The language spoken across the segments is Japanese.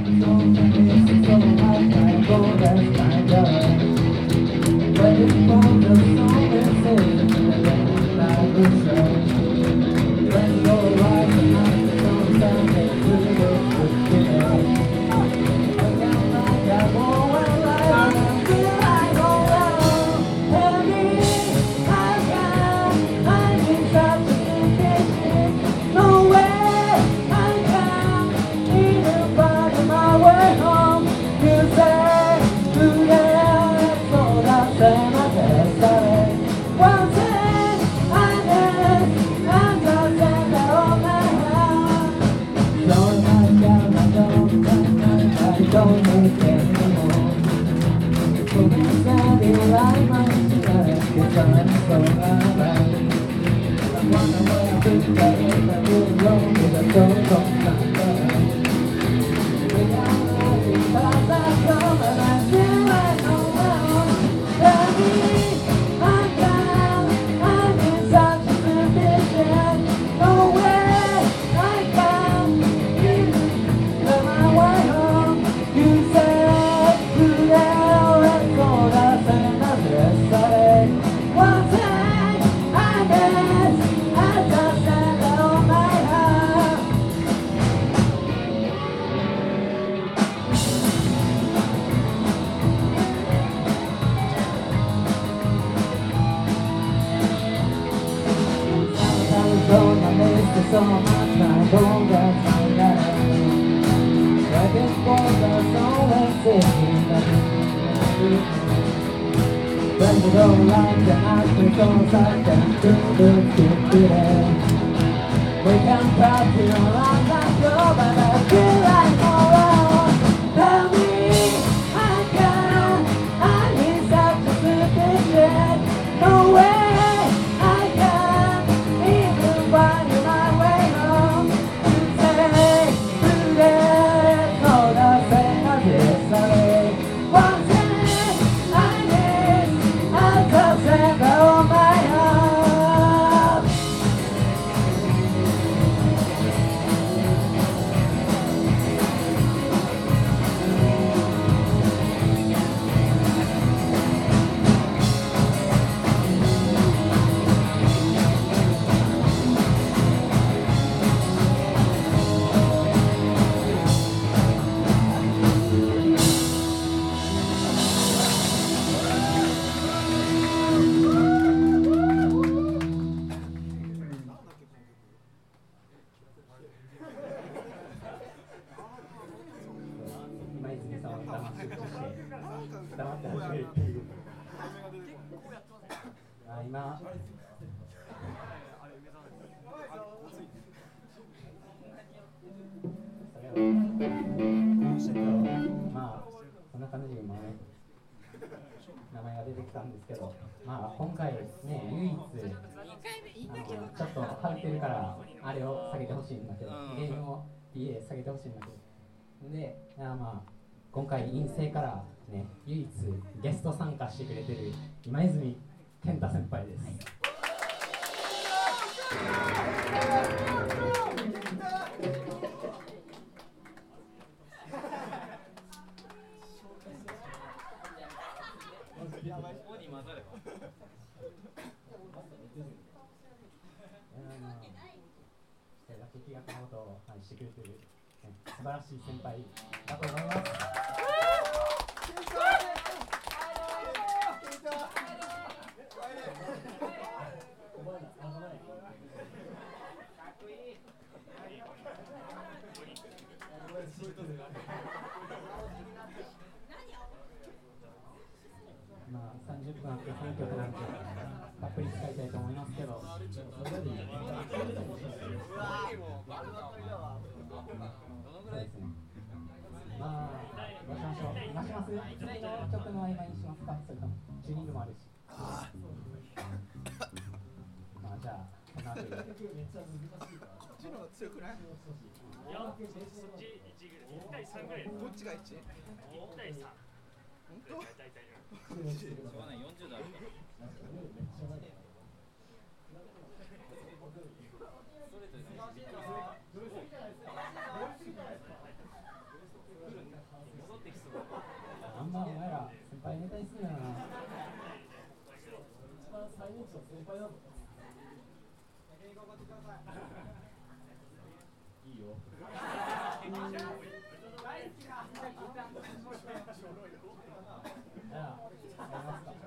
今回ね、唯一ちょっと入ってるからあれを下げてほしいんだけど、ゲームを家で下げてほしいんだけど、で、まあ今回陰性からね、唯一ゲスト参加してくれてる今泉健太先輩です。的学のことをしてくれてる、素晴らしい先輩だと思います。まあ30分あって3曲なんでたっぷり使いたいと思いますけど、そうですね。まあどうしましょう。流します？次の曲の合間にしますか？それともチューニングもあるし。まあじゃあこの後で。めっちゃ難しいから。こっちの強くない？いや、そっち1対3ぐらい。どっちが 1？ 1対3。本当？大体しょうがない、40度あるから。ストレートでいいよ。じゃあ、やりますか。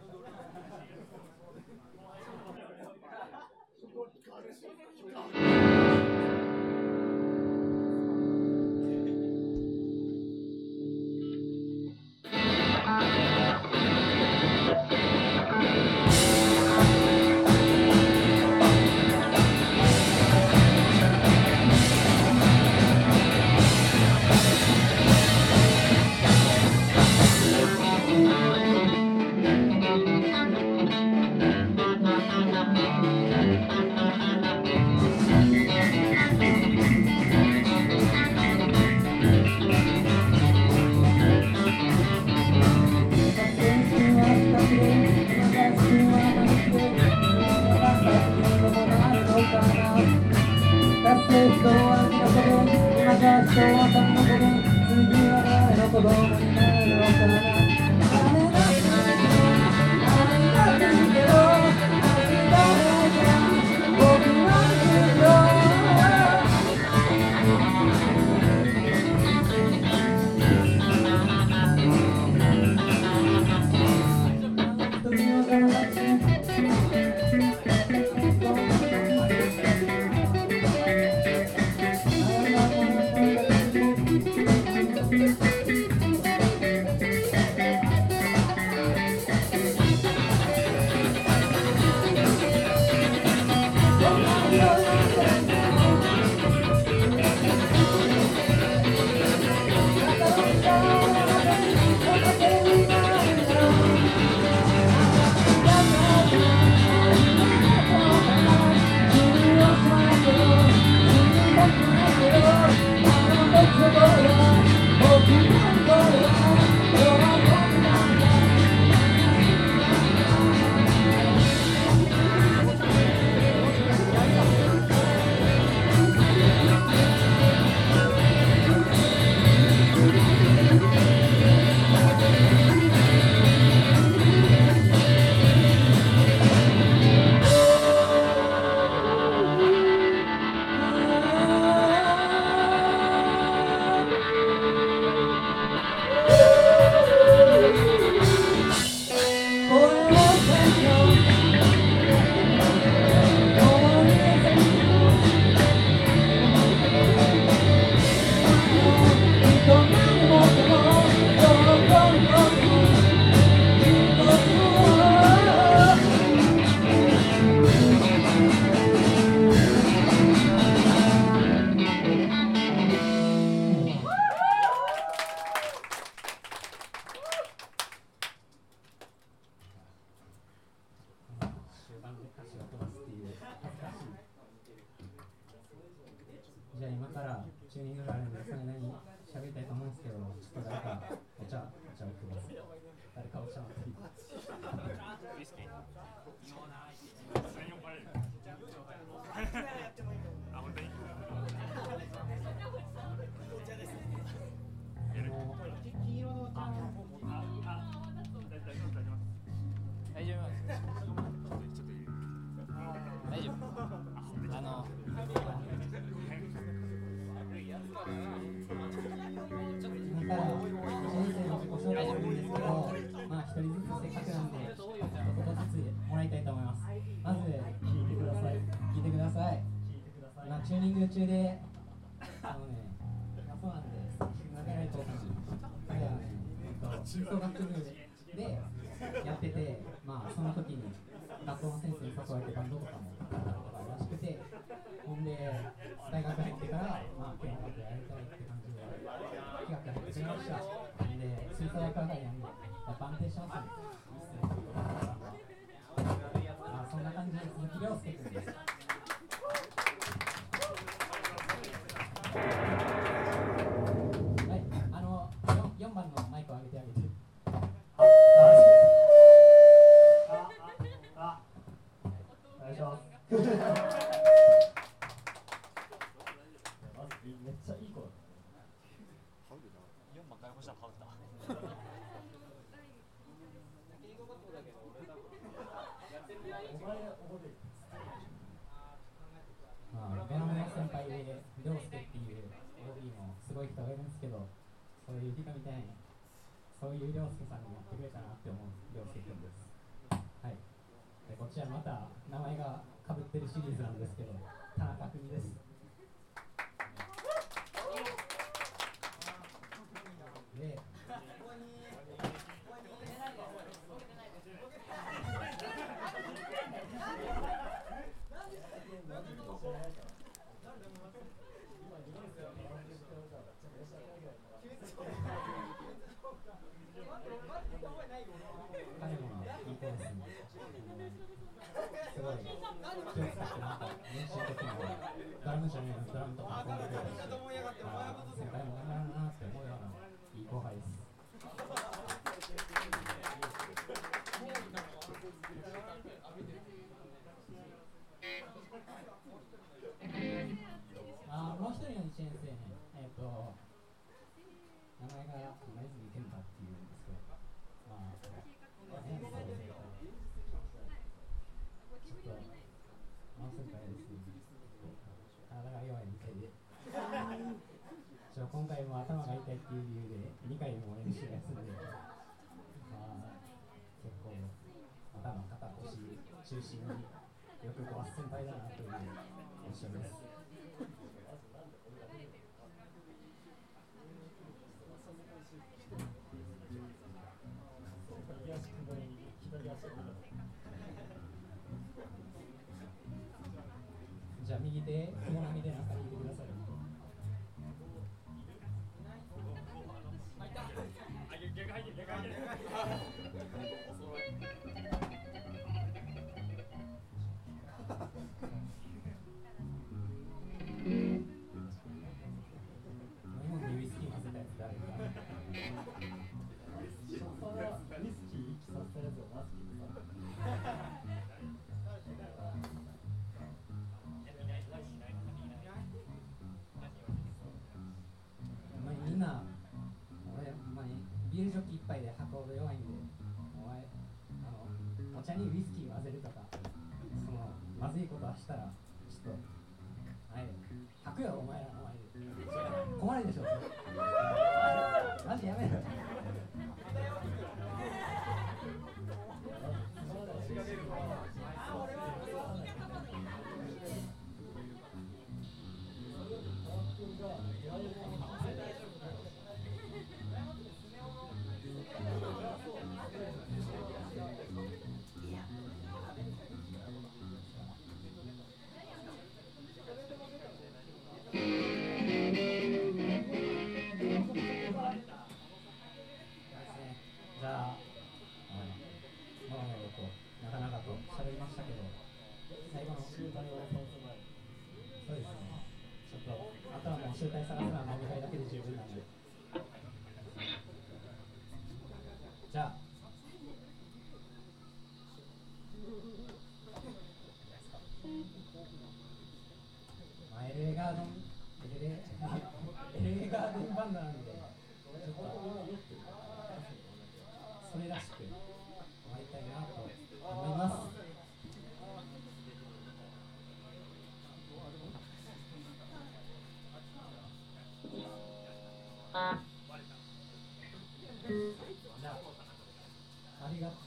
じゃあ今からチューニングがあるんでそれなりに喋りたいと思うんですけど、ちょっと誰かお茶をください。誰かお茶をください。チューニング中で、そうなんで、流れと彼は吹奏楽部でやってて、その時に学校の先生に誘われてバンドとかもやったことがあるらしくて、ほんで、大学入ってから、ピアノ楽やりたいって感じで、企画入ってくれました。で、吹奏楽上がりなんで、やっぱ安定してますね。そんな感じで鈴木亮介君です。4番のマイクを上げてあげて。お願いします。めっちゃいい子だった。4番からもしたらハウった。お前覚えてる。 そういう人みたいに、そういう涼介さんにやってくれたなって思う涼介君です。はい。でこっちはまた名前がかぶってるシリーズなんですけど、田中邦です。で彼もいい子ですね。すごい気を使ってなんか練習的にドラムじゃないのドラムとか運んでくれたし、先輩も頑張るなって思うようないい後輩です。もう一人の1年生ね、名前が今泉健太っていうんですけど、先輩ですね。体が弱いみたいで今回も頭が痛いっていう理由で2回も練習が済んで、結構頭、肩、腰中心によく壊す先輩だなという印象です。じゃあ右手、雲波でなんか弾いてください。みんな、俺、ビールジョッキ一杯で運ぶ弱いんで、お前、お茶にウイスキー混ぜるとか、そのまずいことはしたら、ちょっと、吐くよ、お前らの前で。困るでしょ、マジやめろ。集大探すのは飲み会だけで十分なんで。じゃあLA ガーデンバンドなんで、ちょっとそれらしく終わりたいなと思います。ありがとう。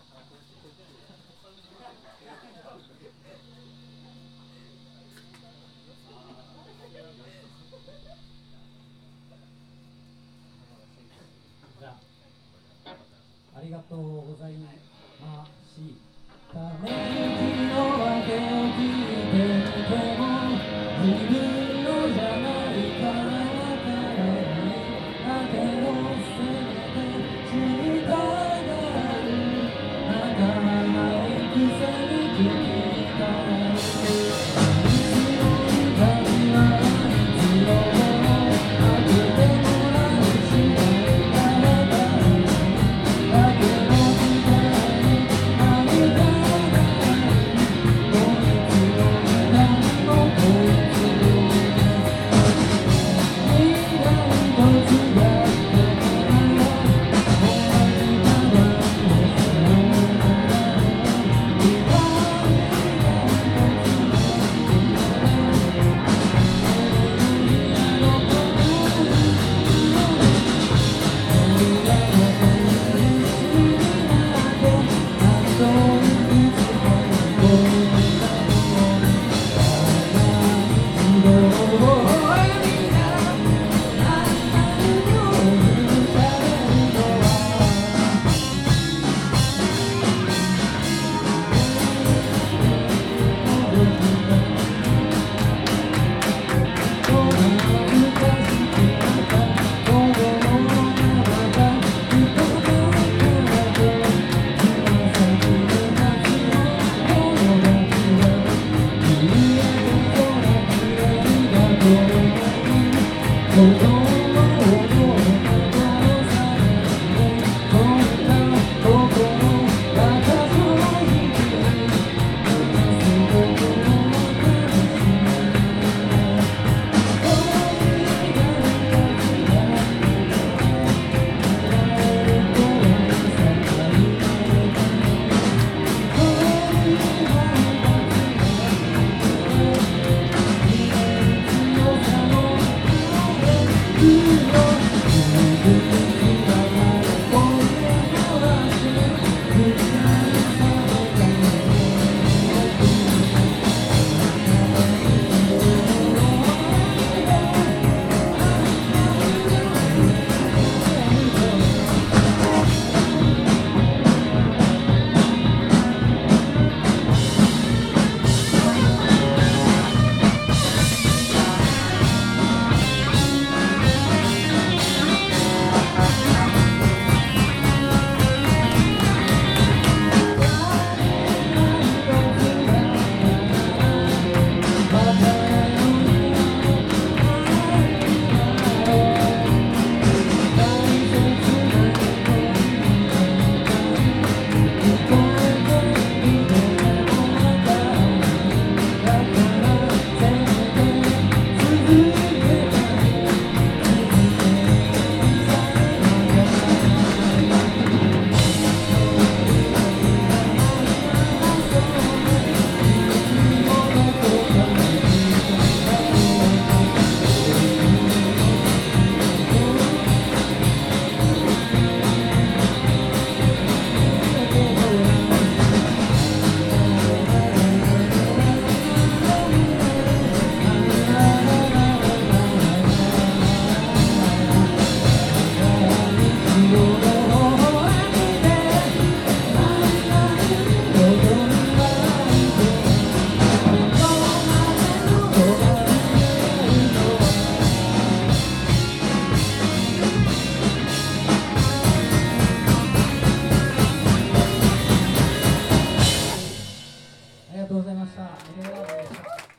じゃあ、ありがとうございました。ため息の訳を聞いてみても自分のじゃないからわからないだけどせめて知りたがる仲間ないくせに聞きたい「 ありがとうございました。